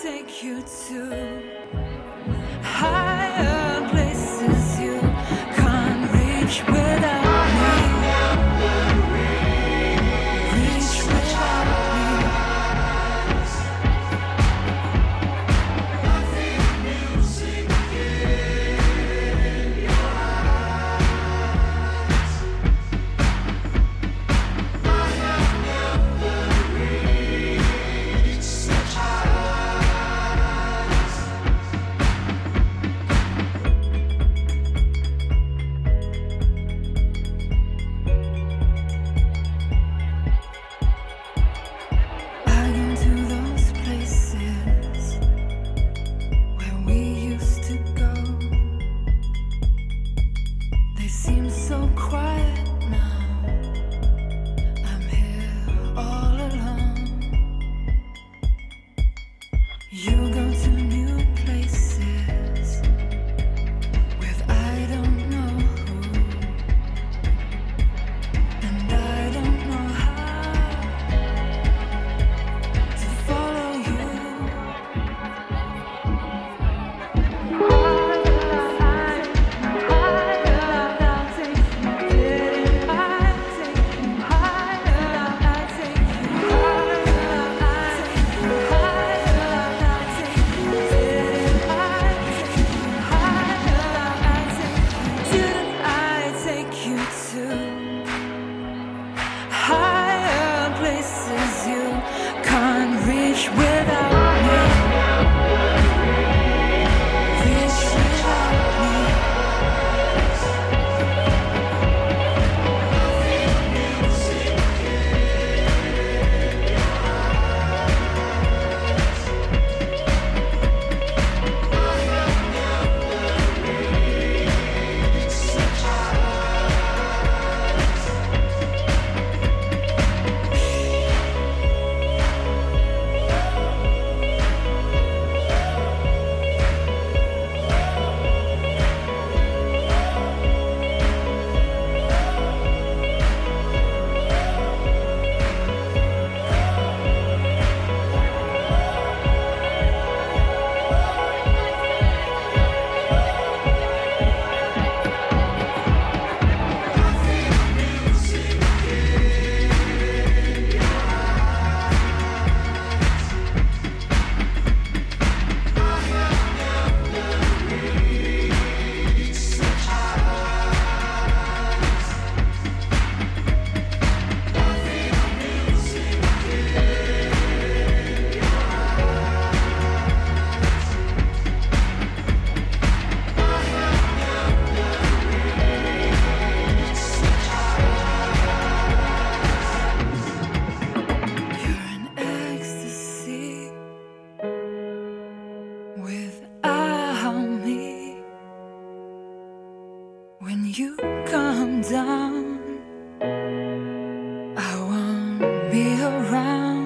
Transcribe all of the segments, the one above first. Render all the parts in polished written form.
take you to higher places you can't reach without me. Reach without me. I feel music in your eyes. I have never reached such heights. I go to those places where we used to go. They seem so quiet now. I'm here all alone. You go to new places with I don't know who, and I don't know how to follow you. Didn't I take you to higher places you can't reach without me? Reach without me. You're an ecstasy without me. When you come down, I won't be around.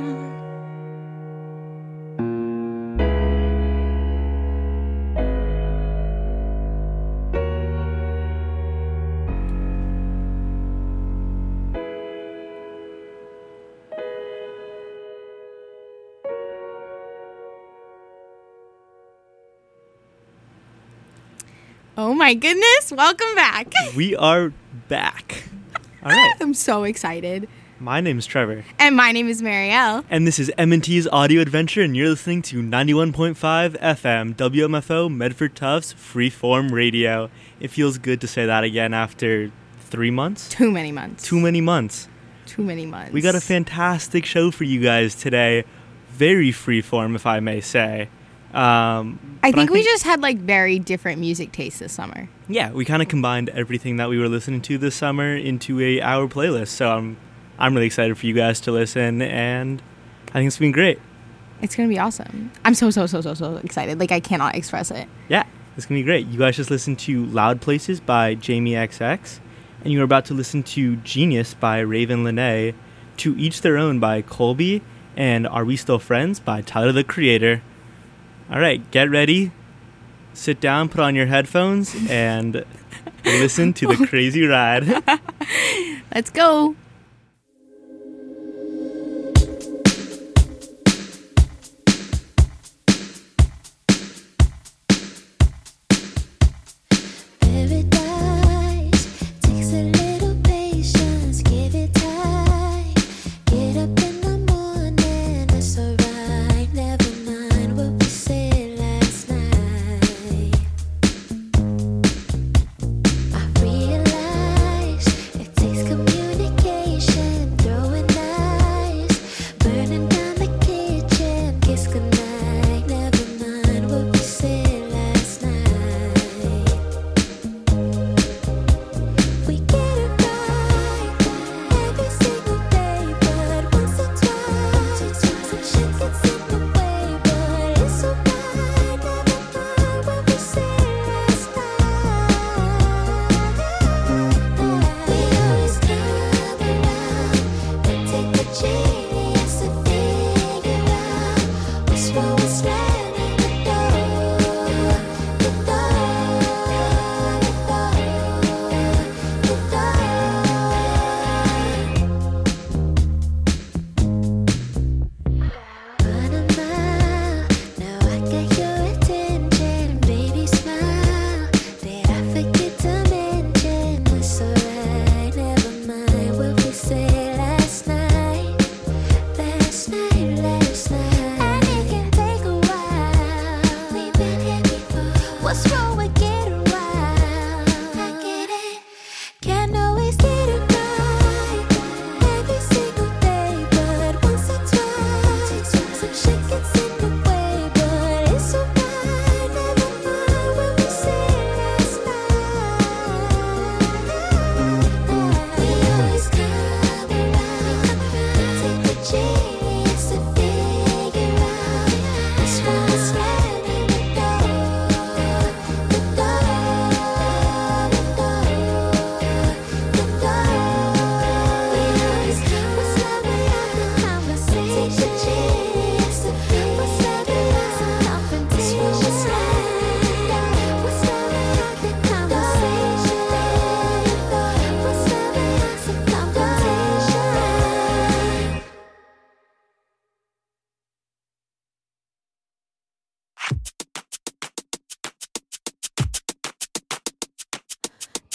Oh my goodness, welcome back. We are back. All right. I'm so excited. My name's Trevor, And my name is Marielle. and this is M&T's Audio Adventure, and you're listening to 91.5 FM, WMFO, Medford Tufts, Freeform Radio. It feels good to say that again after 3 months? Too many months. Too many months. Too many months. We got a fantastic show for you guys today. Very freeform, if I may say. I think we just had like very different music tastes this summer. Yeah, we kind of combined everything that we were listening to this summer into our playlist. So I'm really excited for you guys to listen, and I think it's been great. It's going to be awesome. I'm so excited. Like, I cannot express it. Yeah, it's going to be great. You guys just listened to Loud Places by Jamie XX, and you were about to listen to Genius by Raven Lene, To Each Their Own by Colby, and Are We Still Friends by Tyler, the Creator. All right, get ready, sit down, put on your headphones, and listen to the crazy ride. Let's go.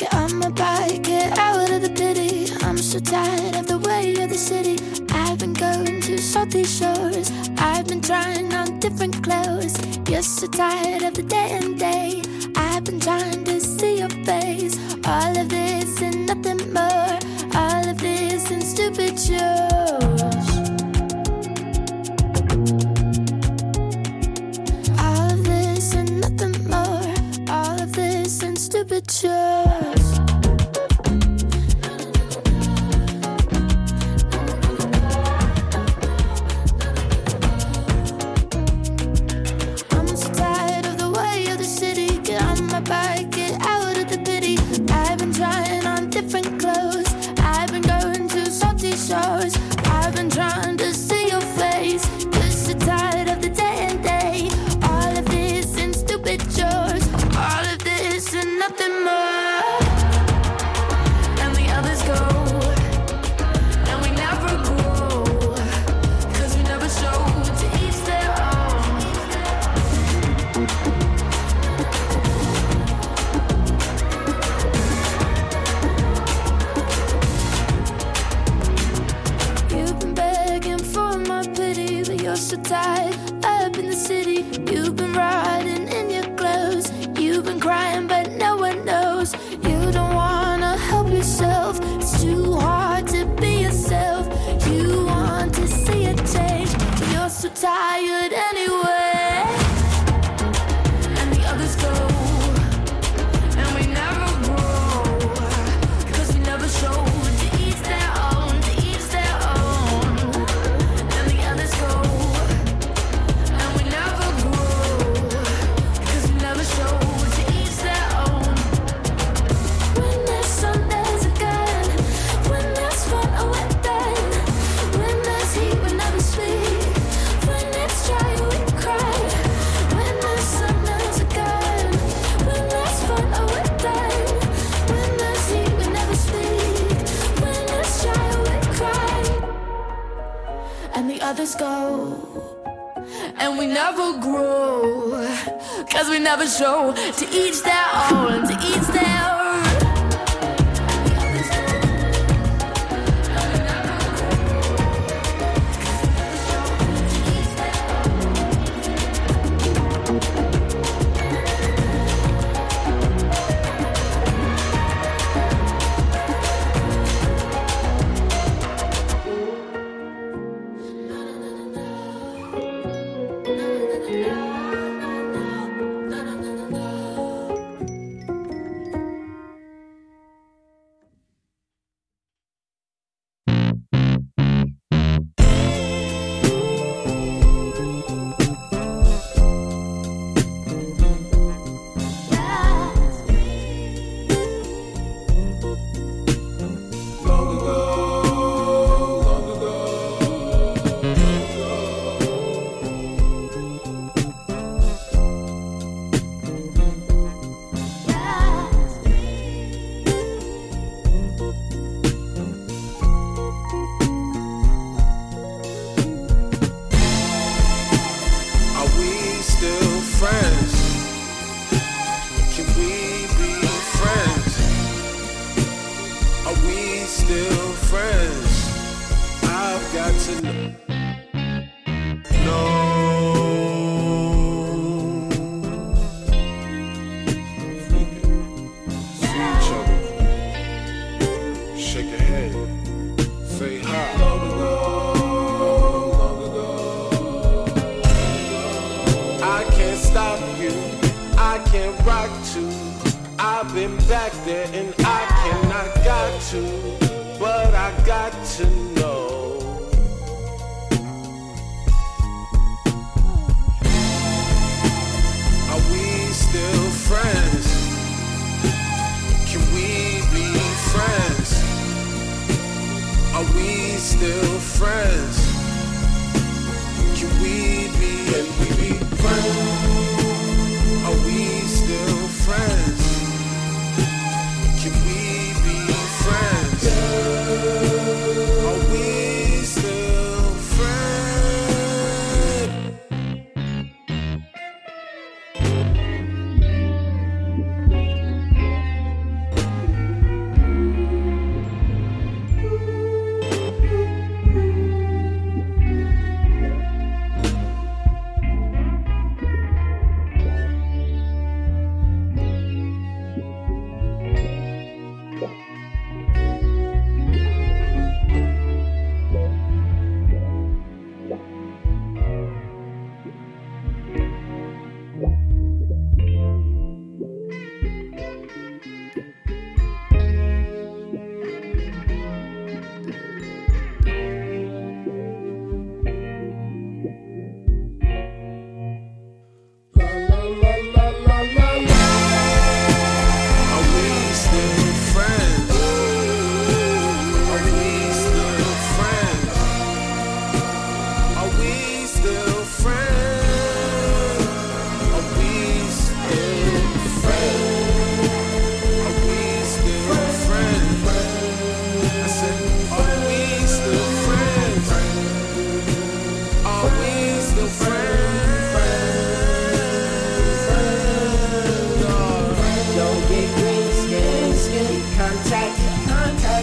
Get on my bike, get out of the pity. I'm so tired of the way of the city. I've been going to salty shores. I've been trying on different clothes. You're so tired of the day and day. I've been trying to see your face. All of this and nothing more. All of this and stupid shows. All of this and nothing more. All of this and stupid shows. I'm so tired of the way of the city. Get on my bike, get out of the pity. I've been trying on different clothes. I've been going to salty shores. I've been trying to see your face. Just so tired of the day and day. All of this and stupid chores. All of this and nothing more. And the others go. And we never grow. 'Cause we never show to each their own. You've been begging for my pity, but you're so tied up in the city. You've been rotting in your clothes. You've been crying, but no one knows. You don't wanna help yourself. It's too hard to be yourself. You want to see a change, but you're so tired anyway. And the others go. And we never grow. 'Cause we never show to each their own, to each their own. And the others go. And we never grow. 'Cause we never show to each their own. When there's sun, there's a gun. When there's fun, a weapon. When there's heat, we never sleep. When it's dry, we cry. When there's sun, there's a gun. When there's fun, a weapon. When there's heat, we never sleep. When it's dry, we cry. And the others go. And we never grow. 'Cause we never show to each their own, to each their own. And the others go. And we never grow. 'Cause we never show to each their Are we still friends? Can we be friends? Are we still friends? I've got to know. If we could see each other, shake your head, say hi. Long ago. I can't stop you, I can't rock to. I've been back there and I cannot got to, but I got to know. Are we still friends? Can we be friends? Are we still friends? Can we be friends? Are we still friends? Can we be friends? Are we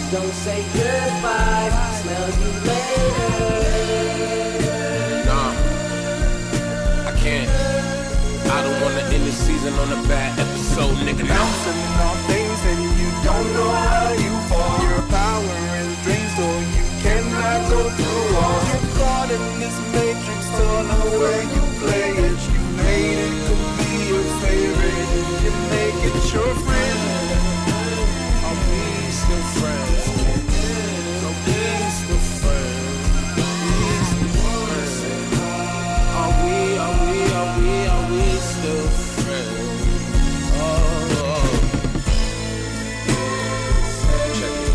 Don't say goodbye, smell you later. Nah, I can't. I don't wanna end the season on a bad episode, nigga. Bouncing off things and you don't know how you fall. Your power is drained, so you cannot go through all. You're caught in this matrix, don't know where you play it. You made it to be your favorite. You make it your friend. Are we still friends? Are we still friends? Are we still friends? Oh. Check it.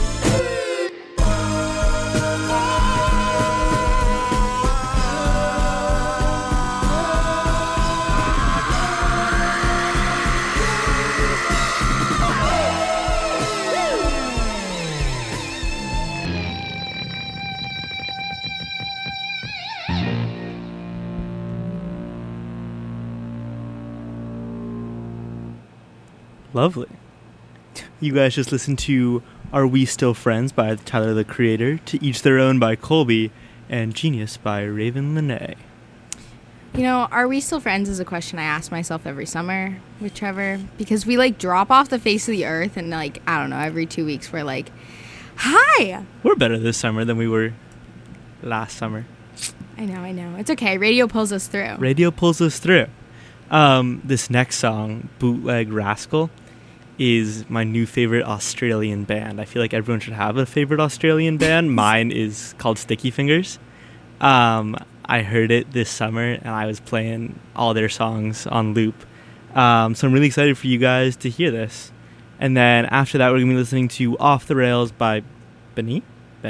Lovely. You guys just listened to Are We Still Friends by Tyler, the Creator, To Each Their Own by Colby, and Genius by Raven Lene. You know, are we still friends is a question I ask myself every summer with Trevor, because we like drop off the face of the earth and like, I don't know, every 2 weeks we're like, hi. We're better this summer than we were last summer. I know. It's okay. Radio pulls us through. Radio pulls us through. This next song, Bootleg Rascal, is my new favorite Australian band. I feel like everyone should have a favorite Australian band. Mine is called Sticky Fingers. I heard it this summer, and I was playing all their songs on loop. So I'm really excited for you guys to hear this. And then after that, we're going to be listening to Off the Rails by Benny?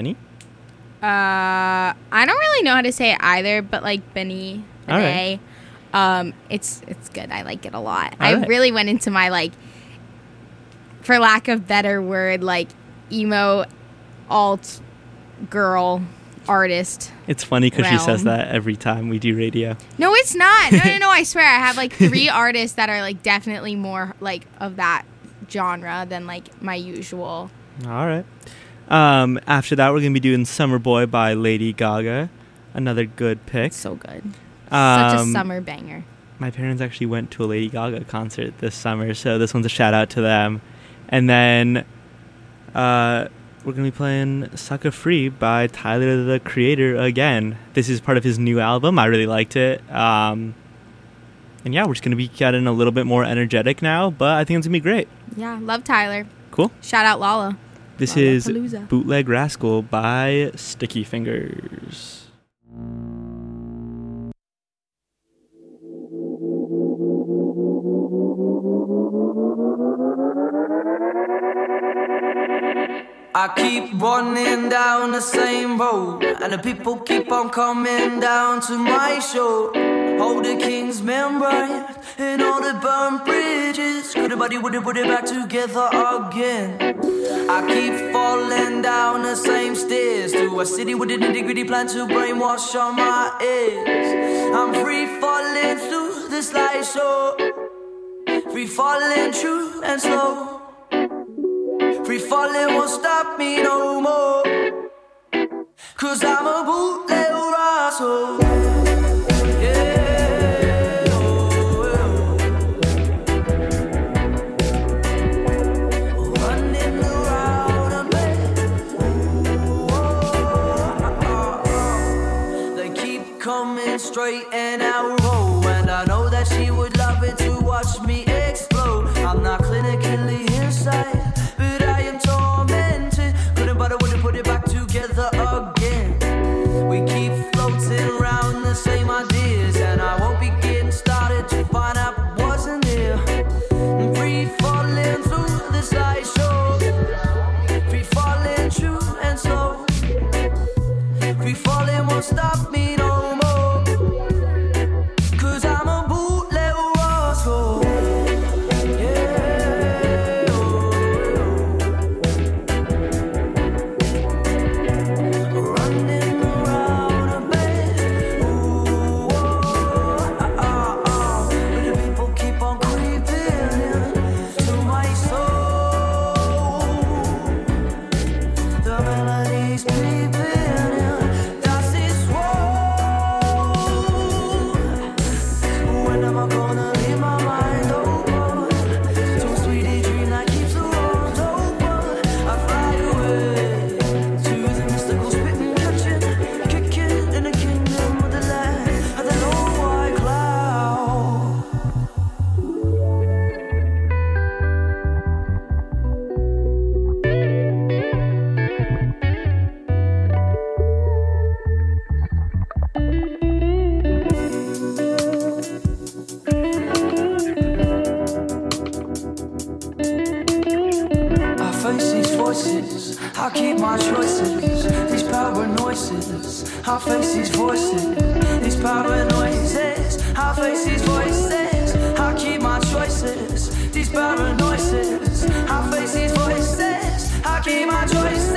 I don't really know how to say it either, but like Benny. All right. It's good. I like it a lot. All I right. really went into my like, for lack of better word, like emo alt girl artist. It's funny because she says realm. that every time we do radio. No, it's not. No, I swear. I have like 3 artists that are like definitely more like of that genre than like my usual. All right. After that, we're going to be doing Summer Boy by Lady Gaga. Another good pick. So good. Such a Um, summer banger. My parents actually went to a Lady Gaga concert this summer, so this one's a shout out to them. And then we're going to be playing Sucker Free by Tyler, the Creator again. This is part of his new album. I really liked it. And yeah, we're just going to be getting a little bit more energetic now, but I think it's going to be great. Yeah, love Tyler. Cool. Shout out Lala. This is Lollapalooza. Bootleg Rascal by Sticky Fingers. I keep running down the same road, and the people keep on coming down to my show. Hold the king's men right, and all the burned bridges. Could everybody would it back together again? I keep falling down the same stairs to a city with a nitty-gritty plan to brainwash on my ears. I'm free falling through the slideshow, free falling true and slow. Free falling won't stop me no more, 'cause I'm a bootleg rascal. Yeah, running around a bed. They keep coming straight and narrow, and I know that she would love it to watch me explode. I'm not clinically inside, but I wouldn't put it back together again. We keep floating round I keep my choices, these paranoises. I face these voices, these paranoises. I face these voices. I keep my choices, these paranoises. I face these voices. I keep my choices.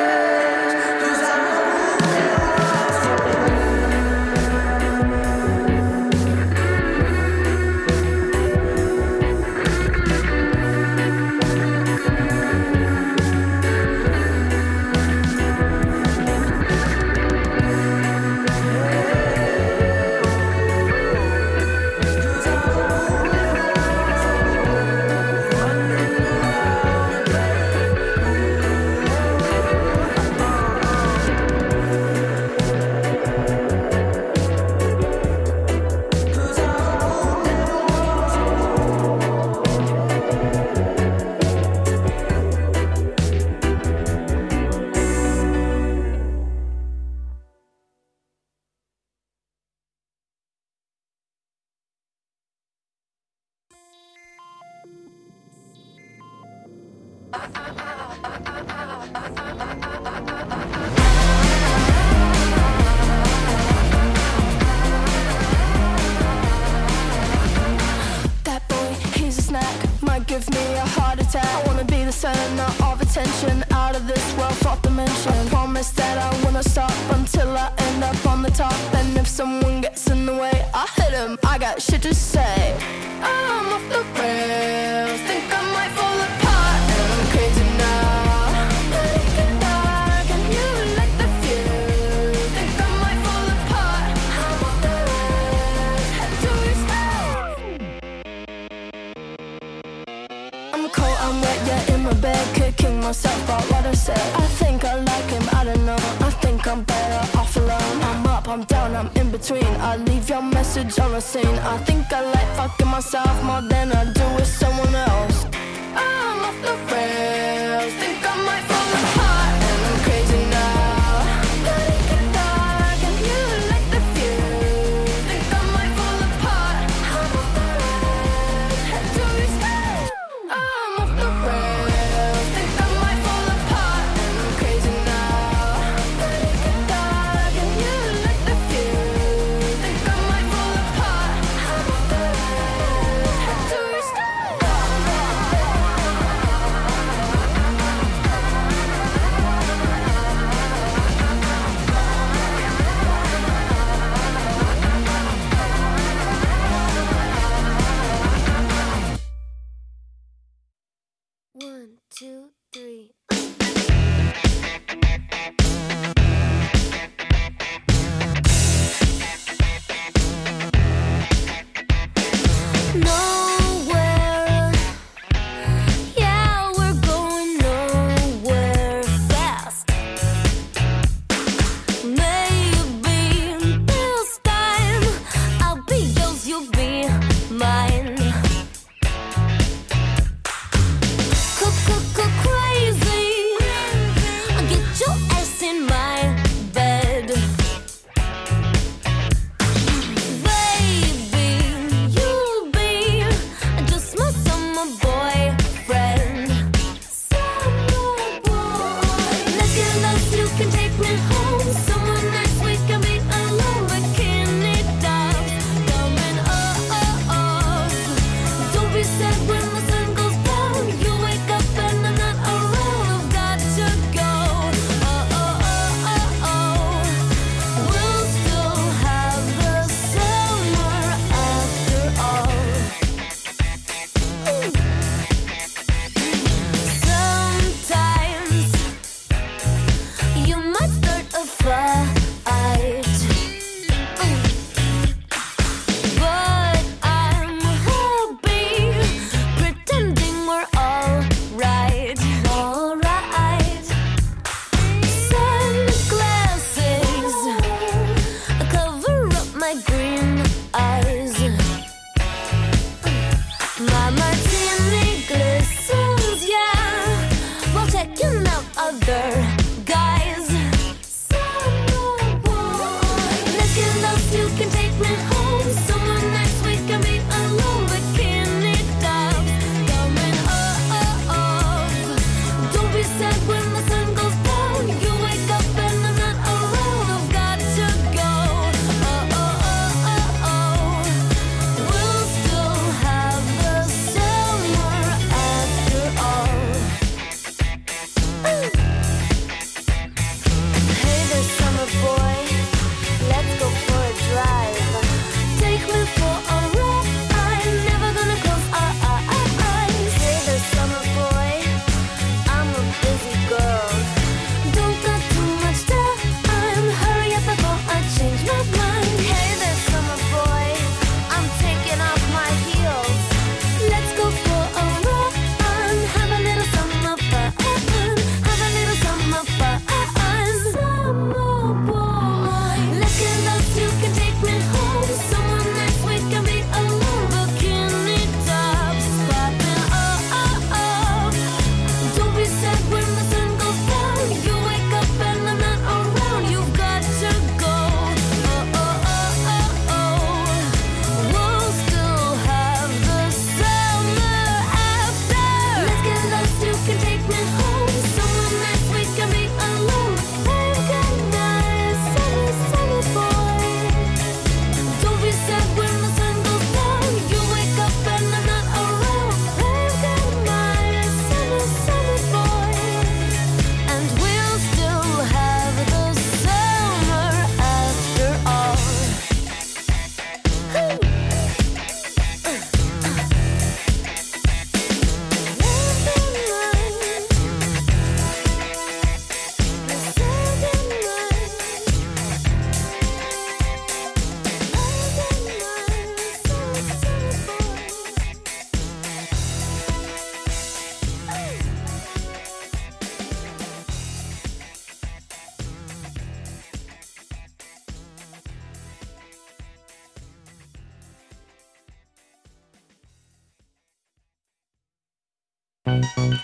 That boy, he's a snack, might give me a heart attack. I wanna be the center of attention, out of this world, fourth dimension. I promise that I wanna stop until I end up on the top. And if someone gets in the way, I hit him, I got shit to say. I'm off the rails, think I might fall apart, and I'm crazy now. But it get dark and you light the fuse, think I might fall apart. I'm off the rails, head to your I'm cold, I'm wet, yeah, in my bed, kicking myself about what I said. I think I like him, I don't know, I think I'm better off alone. I'm up, I'm down, I'm in between, I leave your message on the scene. I think I like fucking myself more than I do with someone else. I'm off the rails, think I might fall apart, and I'm crazy now. But it get dark and you light the fuse, think I might fall apart. I'm off the rails, head to your side. I'm off the rails, think I might fall apart, and I'm crazy now. But it get dark and you light the fuse, think I might fall apart. I'm off the rails, head to your side.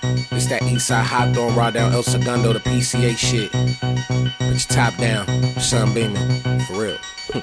It's that Eastside hot throwing raw down El Segundo, the PCA shit. Put your top down, sun beaming, for real.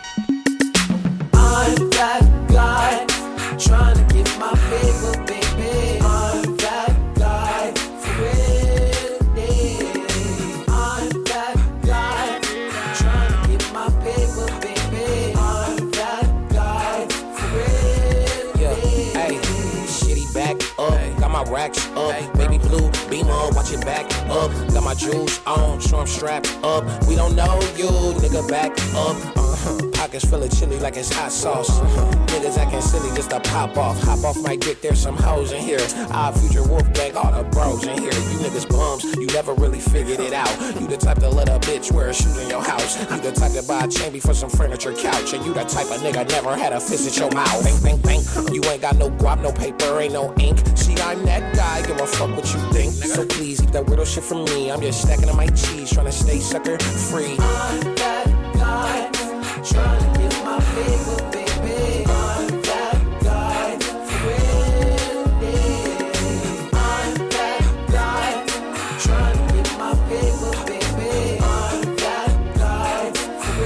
I'm that guy, trying to get my paper, baby. I'm that guy, for real, yeah. I'm that guy, trying to get my paper, baby. I'm that guy, for real, Yeah, hey, shitty back up, got my racks up, baby blue beamer, watch it back up, got my jewels on, so I'm strapped up. We don't know you, nigga, back up. Pockets full of chili like it's hot sauce. Niggas acting silly just to pop off. Hop off my dick, there's some hoes in here. Our future wolf gang, all the bros in here. You niggas bums, you never really figured it out. You the type to let a bitch wear a shoe in your house. You the type to buy a chain for some furniture couch. And you the type of nigga never had a fist at your mouth. Bang, bang, bang. You ain't got no guap, no paper, ain't no ink. See, I'm that guy, give a fuck what you think. So please, keep that weirdo shit from me. I'm just stacking on my cheese, trying to stay sucker free. I'm that guy, trying to get my paper, baby. I'm that guy, for real, yeah. I'm that guy, trying to get my paper, baby. I'm that guy, for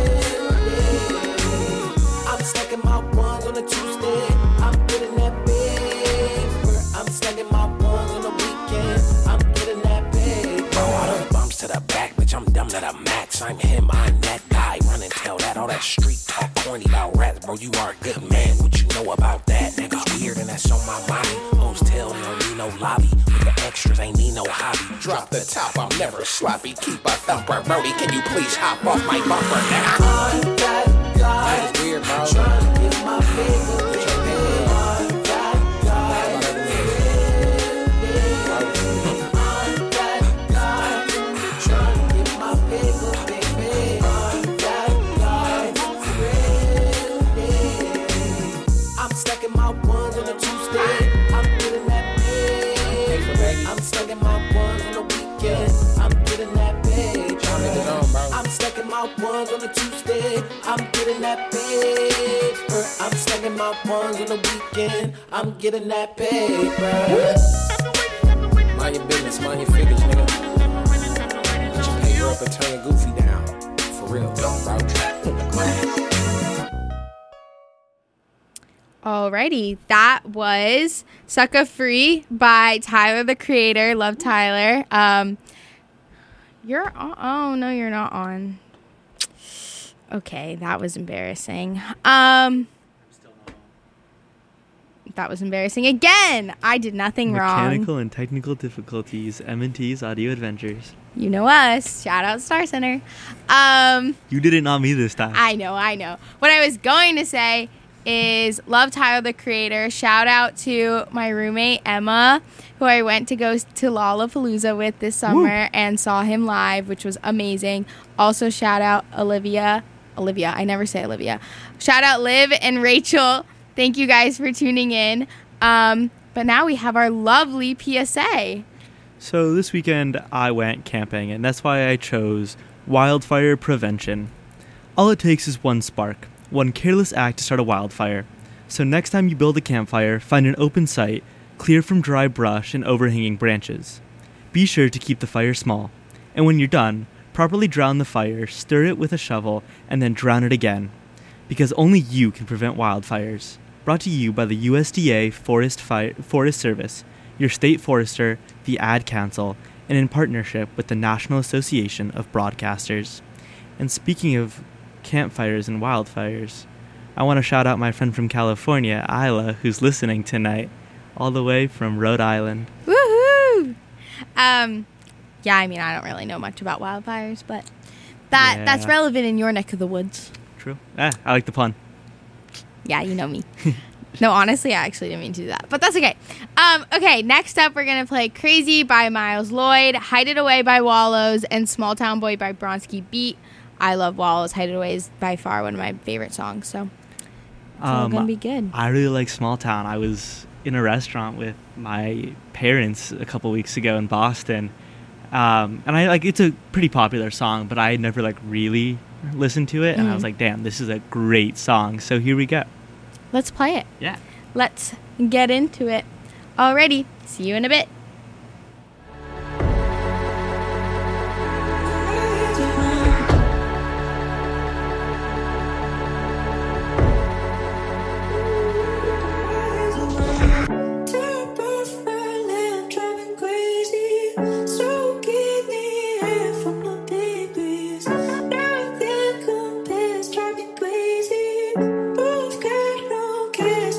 real, yeah. I'm stacking my ones on a Tuesday. I'm getting that paper. I'm stacking my ones on the weekend. I'm getting that paper. All the bumps to the back, bitch, I'm dumb to the max. I'm him, I'm that guy. Run and tell that, all that street talk corny about rats, bro. You are a good man, what you know about that? Niggas weird and that's on my body. Hoes tell me don't need no lobby. With the extras, ain't need no hobby. Drop the top, I'm never sloppy. Keep a thumper, Brody, can you please hop off my bumper now? I'm that guy, That is weird, bro. trying to get my paper, baby. I'm that guy, I'm that guy, trying to get my paper, baby. I'm that guy, for real, yeah. I'm stacking my ones on a Tuesday. I'm getting that paper. I'm stacking my ones on the weekend. I'm getting that paper. I'm stacking my ones on a Tuesday. I'm getting that paper. I'm stacking my ones on the weekend. I'm getting that paper. Mind your business, mind your figures, nigga. Put your paper up and turn your goofy down. For real, bro. Alrighty, that was Sucka Free by Tyler the Creator. Love Tyler. You're on. Oh no, you're not on. Okay, that was embarrassing. That was embarrassing again. I did nothing wrong. Mechanical and technical difficulties. M&T's Audio Adventures. You know us. Shout out Star Center. You did it, not me this time. I know. What I was going to say is love Tyler the Creator. Shout out to my roommate Emma, who I went to go to Lollapalooza with this summer and saw him live, which was amazing. Also shout out Olivia, I never say Olivia. Shout out Liv and Rachel. Thank you guys for tuning in. But now we have our lovely PSA. So this weekend I went camping, and that's why I chose wildfire prevention. All it takes is one spark, one careless act to start a wildfire. So next time you build a campfire, find an open site, clear from dry brush and overhanging branches. Be sure to keep the fire small, and when you're done, properly drown the fire, stir it with a shovel, and then drown it again. Because only you can prevent wildfires. Brought to you by the USDA Forest Service, your state forester, the Ad Council, and in partnership with the National Association of Broadcasters. And speaking of campfires and wildfires, I want to shout out my friend from California, Isla, who's listening tonight, all the way from Rhode Island. Woohoo! Yeah, I mean, I don't really know much about wildfires, but that's relevant in your neck of the woods. True. I like the pun. Yeah, you know me. No, honestly, I actually didn't mean to do that, but that's okay. Okay, next up, we're going to play Crazy by Miles Lloyd, Hide It Away by Wallows, and Small Town Boy by Bronski Beat. I love Wallows. Hide It Away is by far one of my favorite songs, so it's all going to be good. I really like Small Town. I was in a restaurant with my parents a couple weeks ago in Boston, and it's a pretty popular song, but I had never really listened to it, and I was like, damn, this is a great song. So here we go. Let's play it. Yeah. Let's get into it. Alrighty. See you in a bit.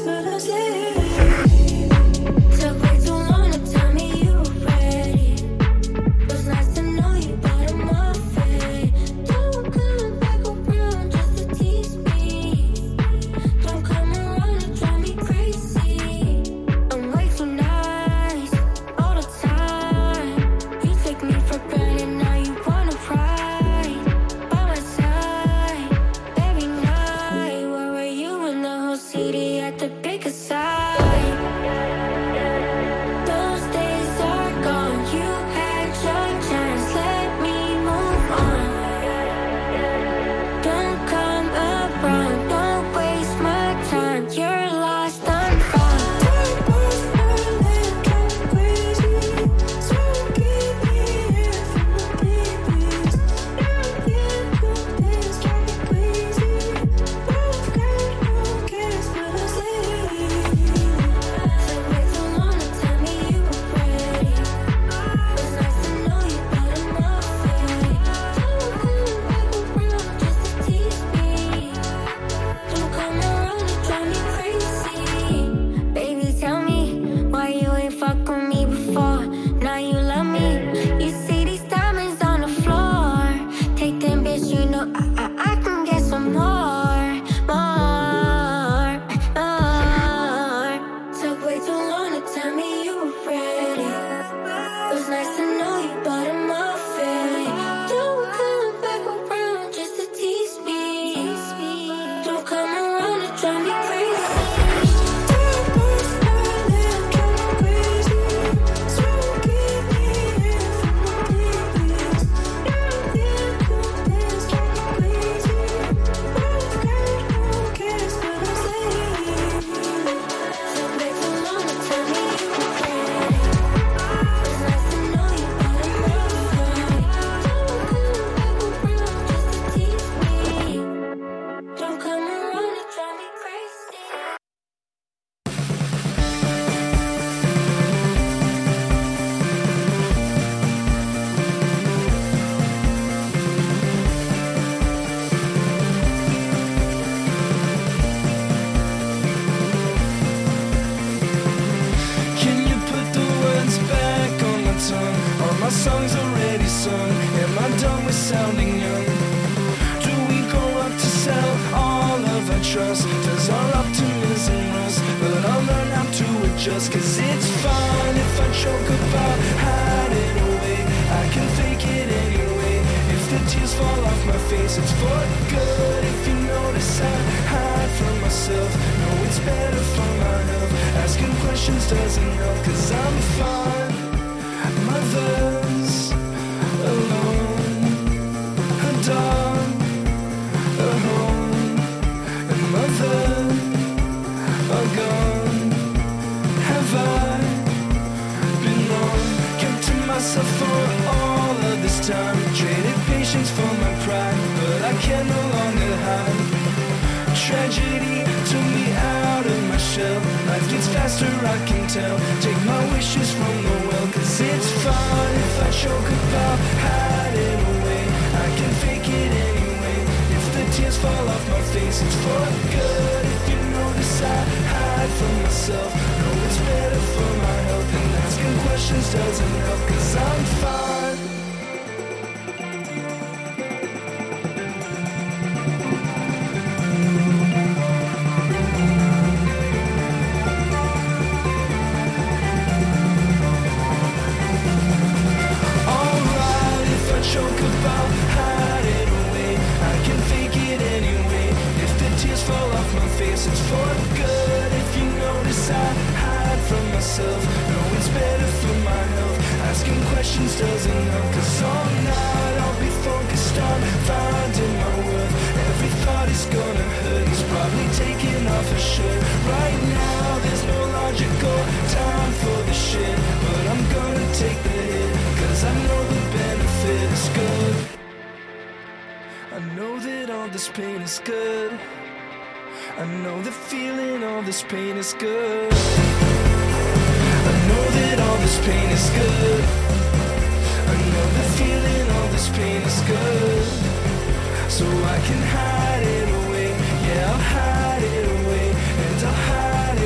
So I can hide it away, yeah, I'll hide it away, and I'll hide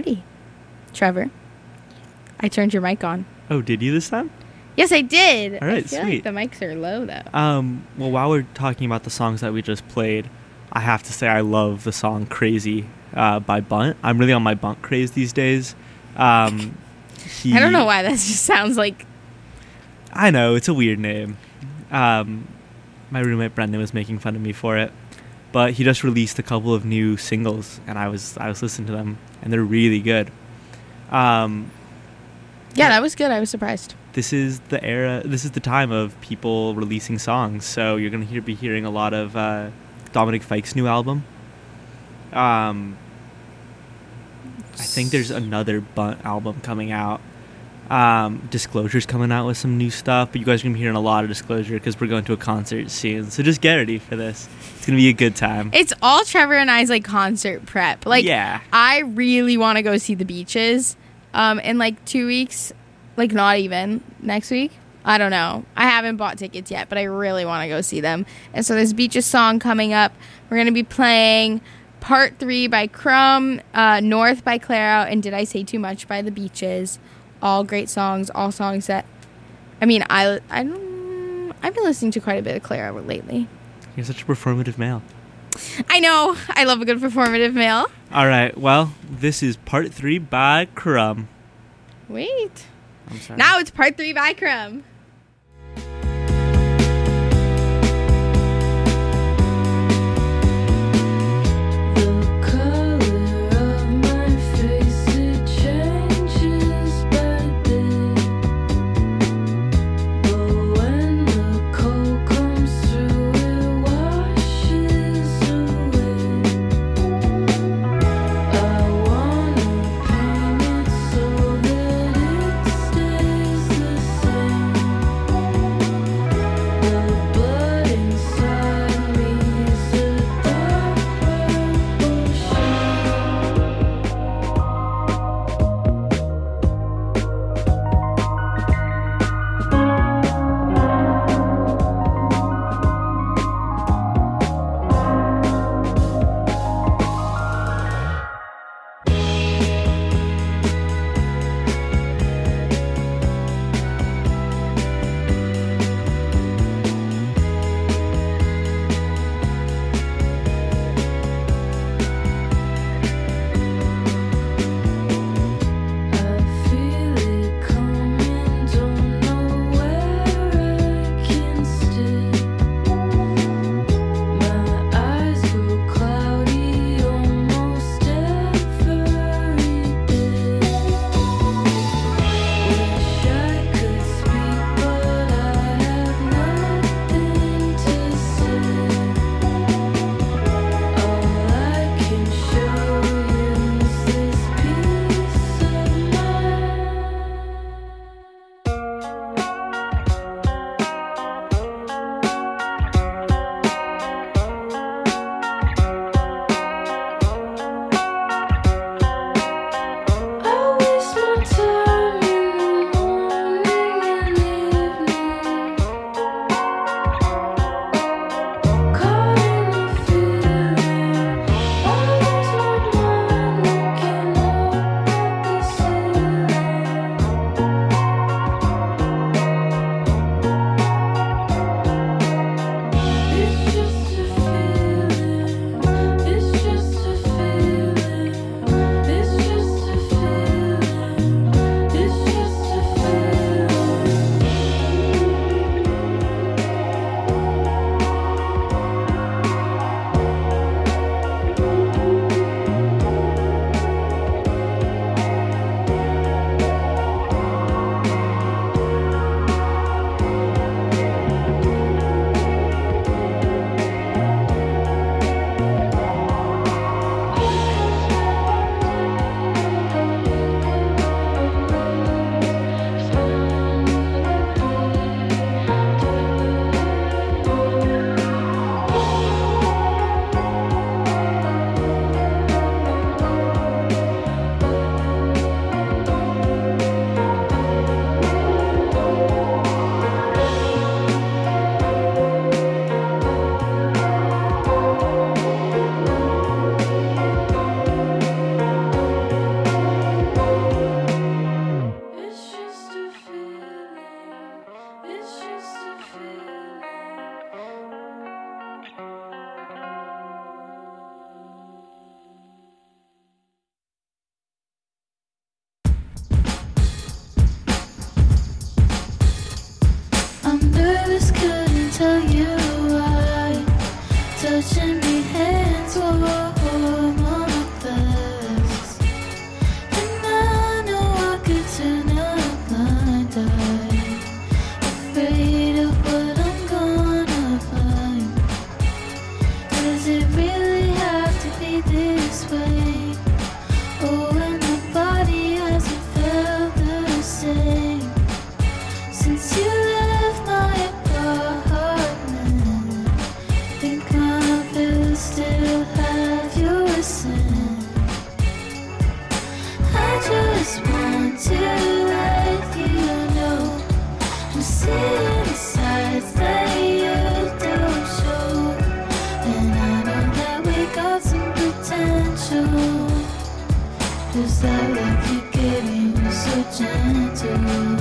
Alrighty. Trevor, I turned your mic on. Oh, did you this time? Yes, I did. All right, I feel sweet. like the mics are low, though. Well, while we're talking about the songs that we just played, I have to say I love the song Crazy by Bunt. I'm really on my Bunt craze these days. I don't know why that just sounds like... I know, it's a weird name. My roommate Brendan was making fun of me for it. But he just released a couple of new singles, and I was listening to them, and they're really good. Yeah, that was good. I was surprised. This is the time of people releasing songs, so you're going to be hearing a lot of Dominic Fike's new album. I think there's another Bunt album coming out. Disclosure's coming out with some new stuff, but you guys are going to be hearing a lot of Disclosure because we're going to a concert soon, so just get ready for this. It's going to be a good time. It's all Trevor and I's, like, concert prep. Like, yeah. I really want to go see the Beaches in, like, 2 weeks. Like, not even next week. I don't know. I haven't bought tickets yet, but I really want to go see them. And so there's Beaches song coming up. We're going to be playing Part 3 by Crumb, North by Claro, and Did I Say Too Much by the Beaches. All great songs. All songs that... I mean, I've been listening to quite a bit of Claro lately. You're such a performative male. I know. I love a good performative male. All right. Well, this is Part 3 by Crumb. Wait. I'm sorry. Now it's Part 3 by Crumb. Stays the same. touching me hands warm on my best. And I know I could turn a blind eye, afraid of what I'm gonna find. Does it really have to be this way? Oh, and my body hasn't felt the same since you left my apartment. Think my pills still have your scent. I just want to let you know I'm seeing the sides that you don't show. And I know that we got some potential. Just that love you gave me was so gentle.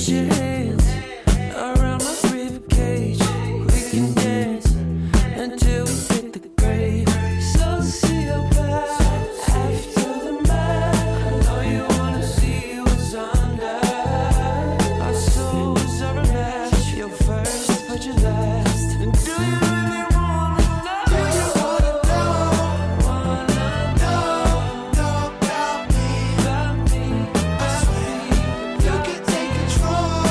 Put your hands around my rib cage. We can dance until we hit the grave. So see your path after the math. I know you wanna see what's under. Our souls are a match. You're first, but you're last. And do you really wanna know? Do you wanna know? Wanna know about me? About me. I swear you can take control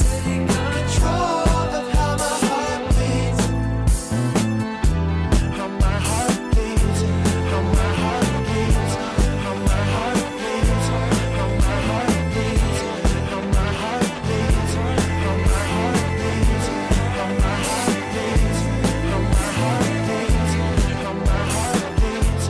of how my heart beats. How my heart beats, how my heart beats, how my heart beats, how my heart beats, how my heart beats, how my heart beats, how my heart beats, how my heart beats, how my heart beats.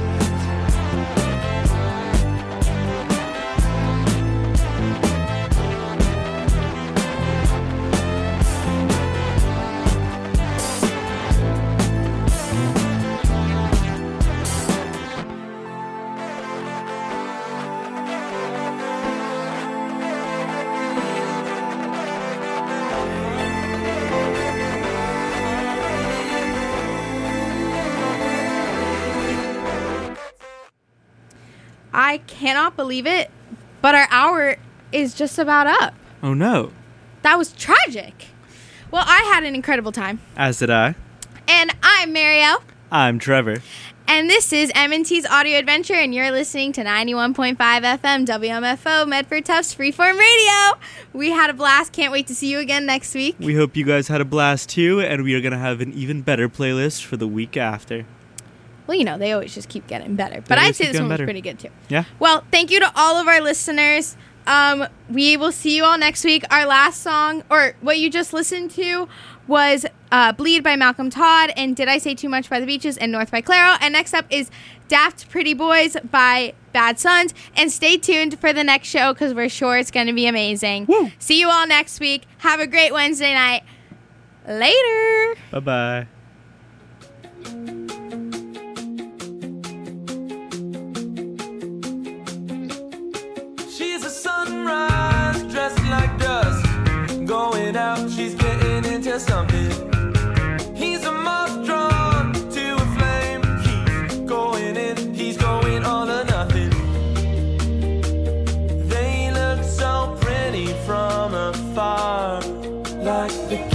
I cannot believe it, but our hour is just about up. Oh no. That was tragic. Well, I had an incredible time. As did I. And I'm Marielle. I'm Trevor. And this is M&T's Audio Adventure, and you're listening to 91.5 FM WMFO Medford Tufts Freeform Radio. We had a blast. Can't wait to see you again next week. We hope you guys had a blast too, and we are going to have an even better playlist for the week after. Well, you know, they always just keep getting better. They But I'd always say keep this one getting was better. pretty good, too. Yeah. Well, thank you to all of our listeners. We will see you all next week. Our last song, or what you just listened to, was Bleed by Malcolm Todd and Did I Say Too Much by The Beaches and North by Claro. And next up is Daft Pretty Boys by Bad Sons. And stay tuned for the next show because we're sure it's going to be amazing. Woo. See you all next week. Have a great Wednesday night. Later. Bye-bye. She's a sunrise dressed like dust. Going out, she's getting into something. He's a moth drawn to a flame. He's going in, he's going all or nothing. They look so pretty from afar, like the